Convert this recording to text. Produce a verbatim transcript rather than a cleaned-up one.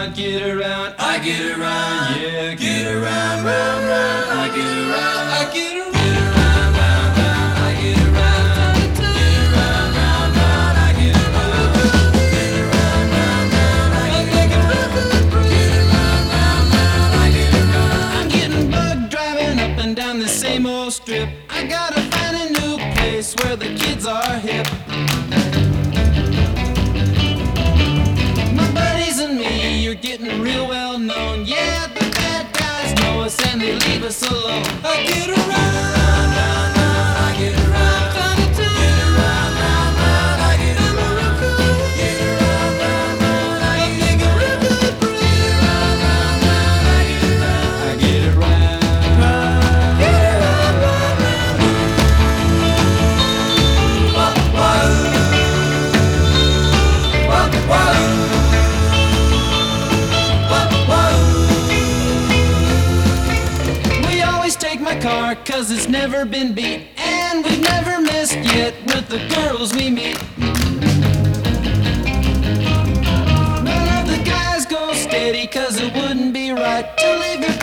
around, get around, I get around, yeah, get around, round, round, I get around, I get around, round, round, round, I get around, get around, round, round, I get around, get around, round, round, I get around, get around, round, round, I get around. I'm getting bugged driving up and down the same old strip. I gotta find a new place where the kids are hip. You're getting real well known. Yeah, the bad guys know us and they leave us alone. I get around, round, round, round, I get around, time to time. Get around, round, round, I get around, get around, round, round, I get around, get around, round, round, I get around, I get around, get around, round, round. Wah, wah, wah, wah. Take my car, cause it's never been beat, and we've never missed yet with the girls we meet. None of the guys go steady, cause it wouldn't be right to leave your